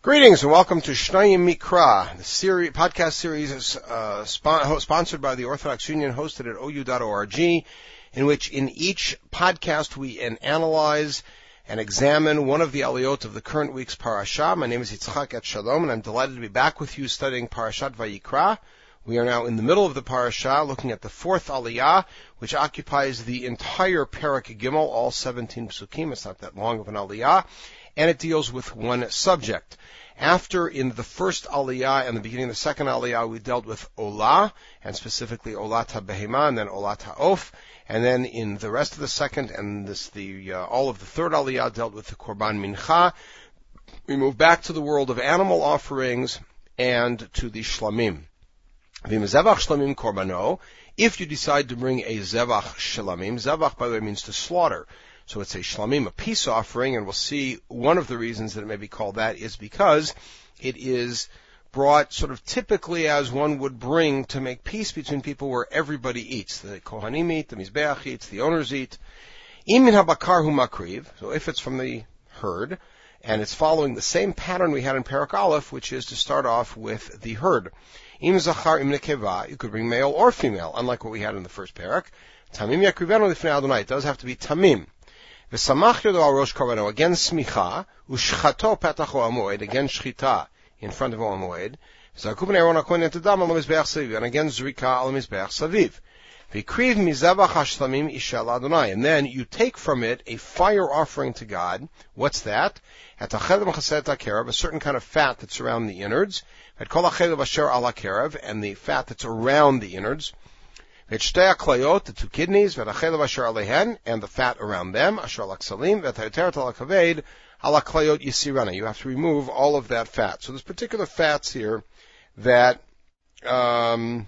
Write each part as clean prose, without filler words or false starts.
Greetings and welcome to Shnayim Mikra, the podcast series sponsored by the Orthodox Union, hosted at OU.org, in which in each podcast we analyze and examine one of the aliyot of the current week's parasha. My name is Yitzchak Etshalom, and I'm delighted to be back with you studying Parashat Vayikra. We are now in the middle of the parasha, looking at the fourth aliyah, which occupies the entire Perek Gimel, all 17 psukim. It's not that long of an aliyah, and it deals with one subject. After, in the first aliyah and the beginning of the second aliyah, we dealt with Olah, and specifically Olat HaBehema, and then Olat HaOf, and then in the rest of the second and all of the third aliyah dealt with the Korban Mincha. We move back to the world of animal offerings and to the Shlamim. V'imezevach Shlamim Korbano, if you decide to bring a Zevach Shlamim, Zevach, by the way, means to slaughter. So it's a shlamim, a peace offering, and we'll see one of the reasons that it may be called that is because it is brought sort of typically as one would bring to make peace between people where everybody eats. The Kohanim eat, the Mizbeach eats, the owners eat. Im min habakar hu makriv, so if it's from the herd, and it's following the same pattern we had in Perek Aleph, which is to start off with the herd. Im zachar im nekeva, you could bring male or female, unlike what we had in the first Perek. Tamim yakrivenu lifnei Adonai, it does have to be tamim. V'samach yodo al rosh korbano, again smicha, u'shchato petacho amoed, again shchita, in front of Ol Moed. V'zarku b'nei Aaron HaKohen et adam al mizbeach saviv, and again zrika al mizbeach saviv. V'kriv mizevach hashlamim ishal Adonai, and then you take from it a fire offering to God. What's that? At ha'chelev chaset ha'kerev, a certain kind of fat that's around the innards. At kol ha'chelev asher al ha'kerev, and the fat that's around the innards. V'shtei ha'klayot, the two kidneys, v'ha'chelev asher alehen, and the fat around them, asher al-aksalim, v'ha'yoteret al-kaved, al-klayot yisirana. You have to remove all of that fat. So there's particular fats here that have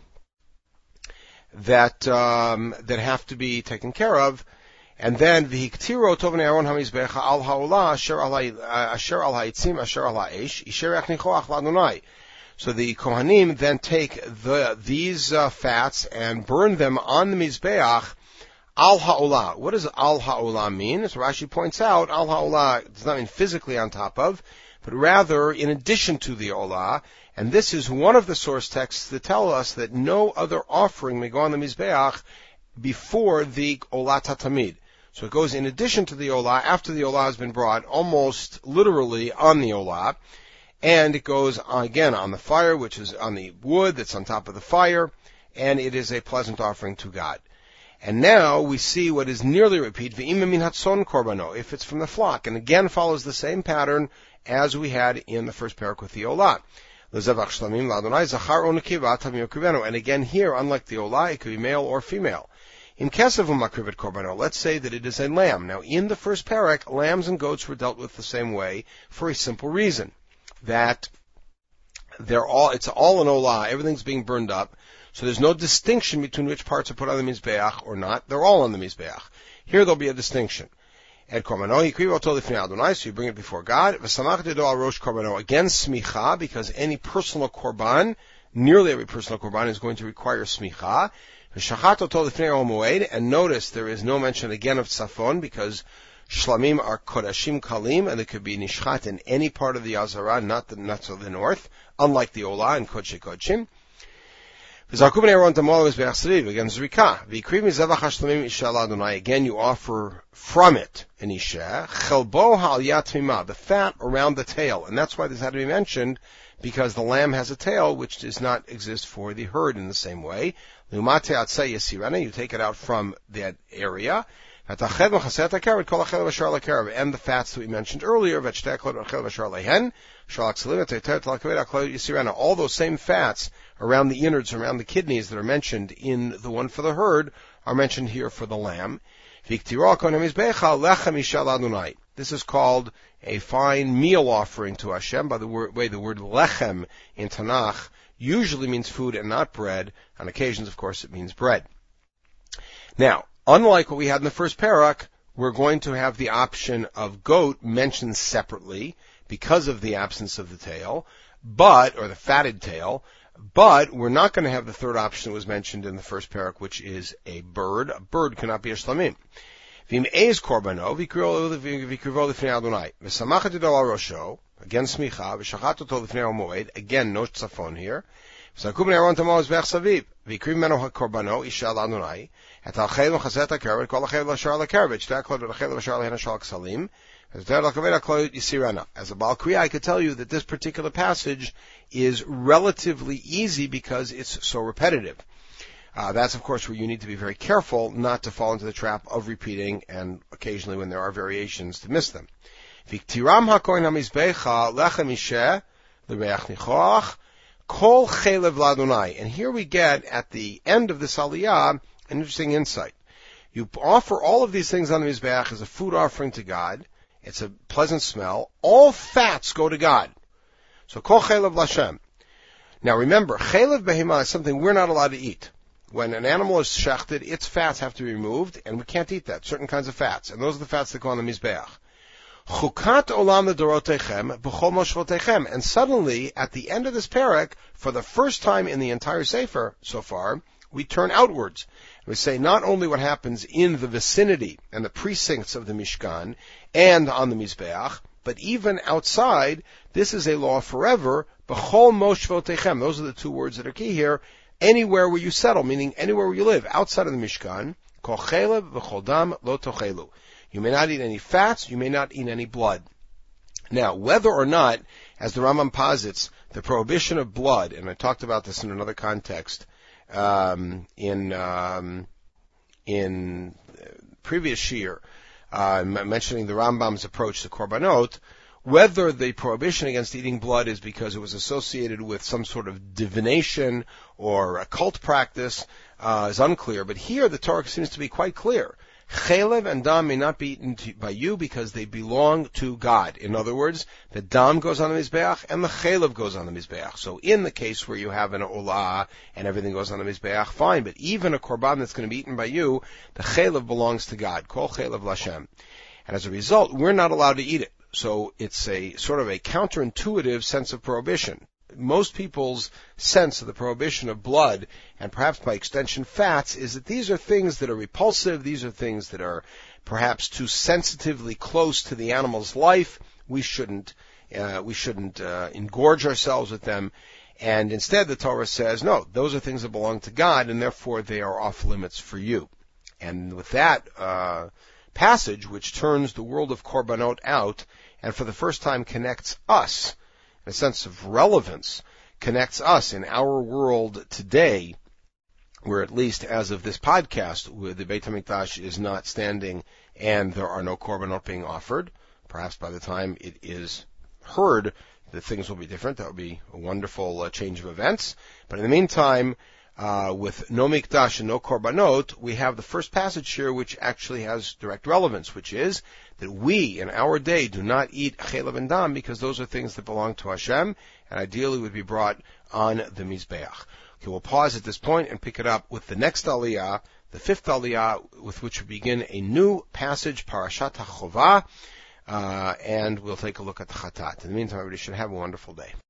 to be taken care of. And then v'hiktiro tovnei Aaron hamizbecha al ha'olah asher al ha'itzim asher al ha'esh isher yachnichoach la'Adonai. So the Kohanim then take these fats and burn them on the Mizbeach al ha'olah. What does al ha'olah mean? As Rashi points out, al ha'olah does not mean physically on top of, but rather in addition to the olah. And this is one of the source texts that tell us that no other offering may go on the Mizbeach before the olah tatamid. So it goes in addition to the olah, after the olah has been brought, almost literally on the olah. And it goes again on the fire, which is on the wood that's on top of the fire, and it is a pleasant offering to God. And now we see what is nearly repeat, v'im min hatson korbano, if it's from the flock, and again follows the same pattern as we had in the first parak with the olah. L'zevach shlamim la'Adonai zachar o nekeva tamim yakrivenu, and again here, unlike the olah, it could be male or female. In kesav u'makrivet korbano, let's say that it is a lamb. Now in the first parak, lambs and goats were dealt with the same way for a simple reason. That it's all an olah, everything's being burned up, so there's no distinction between which parts are put on the Mizbeach or not. They're all on the Mizbeach. Here there'll be a distinction. Ed korbano, yikriv oto lifnei Adonai, so you bring it before God. V'samach dedo al rosh korbano, again smicha, because any personal korban, nearly every personal korban is going to require smicha. V'shachat oto lifnei Ol Moed, and notice there is no mention again of tzafon, because Shlamim are kodashim kalim, and they could be nishchat in any part of the Azara, not of the north, unlike the Olah and Kodesh Kodeshim. Again, Zrika. Again, you offer from it an isha, chelbo ha'al yat, the fat around the tail, and that's why this had to be mentioned, because the lamb has a tail, which does not exist for the herd in the same way. You take it out from that area. And the fats that we mentioned earlier, all those same fats around the innards, around the kidneys that are mentioned in the one for the herd, are mentioned here for the lamb. This is called a fine meal offering to Hashem. By the way, the word lechem in Tanakh usually means food and not bread. On occasions, of course, it means bread. Now, unlike what we had in the first parak, we're going to have the option of goat mentioned separately because of the absence of the tail, or the fatted tail, but we're not going to have the third option that was mentioned in the first parak, which is a bird. A bird cannot be a shlamim. V'im eiz korbano, v'krivo l'fnei Adonai, v'samachat yado al rosho, again smicha, v'shachat oto lifnei ha'moed, again no tzafon here. V'saku b'nei Aaron tamo mizbeach saviv, v'ikriv mimenu ha'korbano isha l'Adonai, et ha'chel v'chaset ha'kervet, kol ha'chel v'ashar l'kervet, shtei ha'klot v'chel v'ashar l'hen ha'shal k'salim, as the Baal Kriya, I could tell you that this particular passage is relatively easy because it's so repetitive. That's, of course, where you need to be very careful not to fall into the trap of repeating, and occasionally when there are variations, to miss them. Viktiram hakohen hamizbecha lechem isheh l'reach nichoach kol chelev l'Adonai. And here we get, at the end of this aliyah, an interesting insight. You offer all of these things on the mizbeach as a food offering to God. It's a pleasant smell. All fats go to God. So kol chelev l'Hashem. Now remember, chelev behema is something we're not allowed to eat. When an animal is shechted, its fats have to be removed, and we can't eat that, certain kinds of fats. And those are the fats that go on the mizbeach. Chukat olam l'dorotechem b'chol moshvotechem. And suddenly, at the end of this parak, for the first time in the entire Sefer so far, we turn outwards. We say not only what happens in the vicinity and the precincts of the Mishkan and on the Mizbeach, but even outside, this is a law forever. B'chol moshvotechem. Those are the two words that are key here. Anywhere where you settle, meaning anywhere where you live, outside of the Mishkan, kol chelev v'chol dam lo tochelu. You may not eat any fats, you may not eat any blood. Now, whether or not, as the Rambam posits, the prohibition of blood, and I talked about this in another context, in previous shir, mentioning the Rambam's approach to korbanot, whether the prohibition against eating blood is because it was associated with some sort of divination or a cult practice is unclear. But here the Torah seems to be quite clear. Chelev and dam may not be eaten by you because they belong to God. In other words, the dam goes on the mizbeach and the chelev goes on the mizbeach. So in the case where you have an olah and everything goes on the mizbeach, fine. But even a korban that's going to be eaten by you, the chelev belongs to God. Kol chelev l'Hashem. And as a result, we're not allowed to eat it. So it's a sort of a counterintuitive sense of prohibition. Most people's sense of the prohibition of blood, and perhaps by extension fats, is that these are things that are repulsive, these are things that are perhaps too sensitively close to the animal's life. We shouldn't engorge ourselves with them. And instead the Torah says, no, those are things that belong to God, and therefore they are off limits for you. And with that passage, which turns the world of korbanot out, and for the first time connects us, in a sense of relevance, connects us in our world today, where at least as of this podcast, where the Beit HaMikdash is not standing and there are no korbanot being offered. Perhaps by the time it is heard, the things will be different. That would be a wonderful change of events. But in the meantime, with no mikdash and no korbanot, we have the first passage here which actually has direct relevance, which is that we, in our day, do not eat chelev and dam because those are things that belong to Hashem and ideally would be brought on the Mizbeach. Okay, we'll pause at this point and pick it up with the next aliyah, the fifth aliyah, with which we begin a new passage, Parashat HaChovah, and we'll take a look at the Chatat. In the meantime, everybody should have a wonderful day.